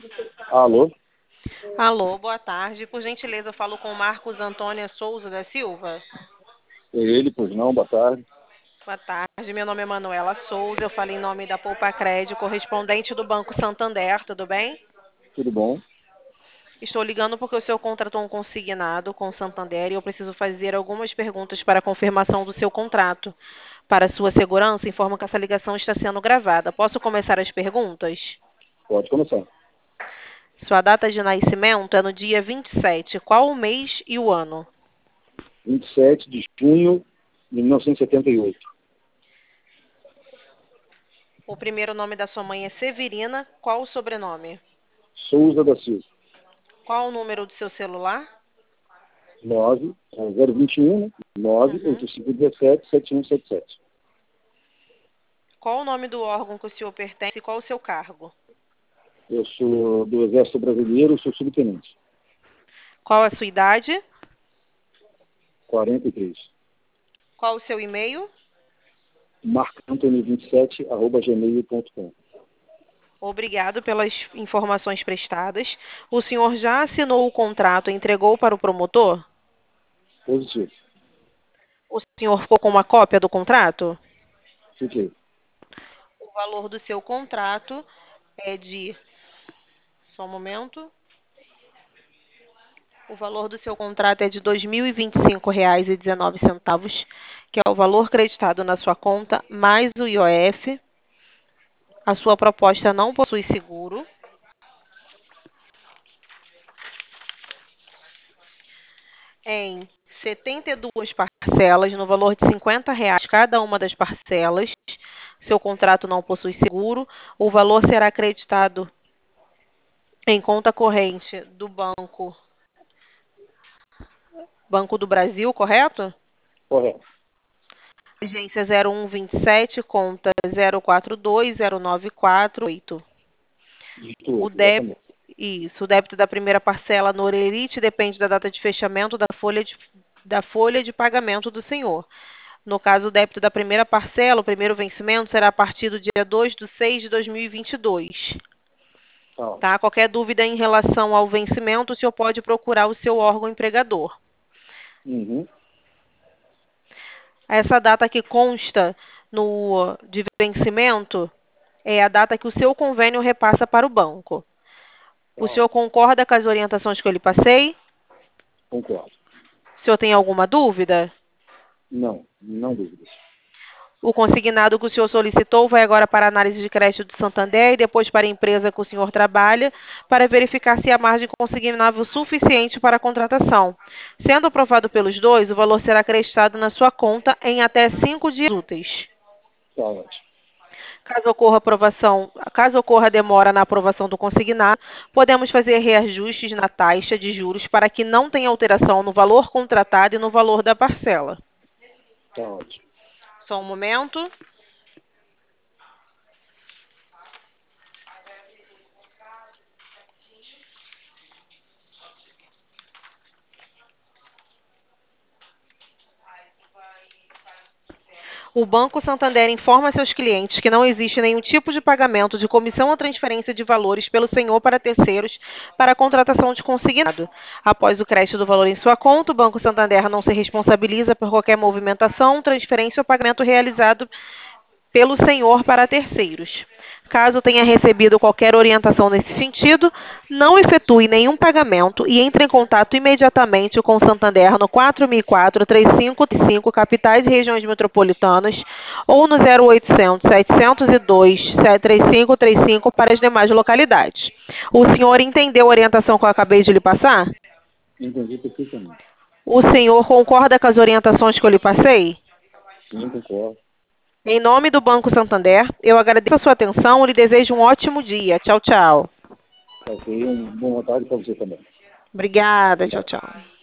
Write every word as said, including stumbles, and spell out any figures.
Alô? Alô, boa tarde. Por gentileza, eu falo com Marcos Antônia Souza da Silva. É ele, pois não, boa tarde. Boa tarde, meu nome é Manuela Souza. Eu falo em nome da Poupa Crédito, correspondente do Banco Santander, tudo bem? Tudo bom? Estou ligando porque o senhor contratou um consignado com o Santander e eu preciso fazer algumas perguntas para a confirmação do seu contrato. Para sua segurança, informo que essa ligação está sendo gravada. Posso começar as perguntas? Pode começar. Sua data de nascimento é no dia vinte e sete. Qual o mês e o ano? vinte e sete de junho de mil novecentos e setenta e oito. O primeiro nome da sua mãe é Severina. Qual o sobrenome? Souza da Silva. Qual o número do seu celular? nove, é, zero vinte e um, né? nove Uhum. oito cinco um sete sete um sete sete. Qual o nome do órgão que o senhor pertence e qual o seu cargo? Eu sou do Exército Brasileiro, sou subtenente. Qual a sua idade? quarenta e três. Qual o seu e-mail? marcantony vinte e sete, arroba gmail ponto com. Obrigado pelas informações prestadas. O senhor já assinou o contrato e entregou para o promotor? Positivo. O senhor ficou com uma cópia do contrato? Fiquei. O valor do seu contrato é de... Só um momento. O valor do seu contrato é de dois mil e vinte e cinco reais e dezenove centavos, que é o valor creditado na sua conta, mais o I O F. A sua proposta não possui seguro. Em setenta e duas parcelas, no valor de cinquenta reais cada uma das parcelas. Seu contrato não possui seguro. O valor será acreditado em conta corrente do Banco Banco do Brasil, correto? Correto. Agência zero um vinte e sete, conta zero quatro dois zero nove quatro oito. Dígito O oito, débito, exatamente. isso, o débito da primeira parcela no Orerite depende da data de fechamento da folha de, da folha de pagamento do senhor. No caso, o débito da primeira parcela, o primeiro vencimento, será a partir do dia dois de seis de dois mil e vinte e dois. Tá ótimo. Tá? Qualquer dúvida em relação ao vencimento, o senhor pode procurar o seu órgão empregador. Uhum. Essa data que consta no de vencimento é a data que o seu convênio repassa para o banco. Tá O senhor ótimo. concorda com as orientações que eu lhe passei? Concordo. O senhor tem alguma dúvida? Não, não dúvidas. O consignado que o senhor solicitou vai agora para a análise de crédito do Santander e depois para a empresa que o senhor trabalha, para verificar se há margem consignável suficiente para a contratação. Sendo aprovado pelos dois, o valor será acreditado na sua conta em até cinco dias úteis. Tá ótimo. Caso ocorra aprovação, caso ocorra demora na aprovação do consignado, podemos fazer reajustes na taxa de juros para que não tenha alteração no valor contratado e no valor da parcela. Tá ótimo. Só um momento. O Banco Santander informa seus clientes que não existe nenhum tipo de pagamento de comissão ou transferência de valores pelo senhor para terceiros para a contratação de consignado. Após o crédito do valor em sua conta, o Banco Santander não se responsabiliza por qualquer movimentação, transferência ou pagamento realizado pelo senhor para terceiros. Caso tenha recebido qualquer orientação nesse sentido, não efetue nenhum pagamento e entre em contato imediatamente com o Santander no quatro mil e quatro, três cinco três cinco, capitais e regiões metropolitanas, ou no zero oitocentos, setecentos e dois, três cinco três cinco para as demais localidades. O senhor entendeu a orientação que eu acabei de lhe passar? Entendi perfeitamente. O senhor concorda com as orientações que eu lhe passei? Sim, concordo. Em nome do Banco Santander, eu agradeço a sua atenção e lhe desejo um ótimo dia. Tchau, tchau. Ok, um boa tarde para você também. Obrigada. Tchau, Obrigado. tchau.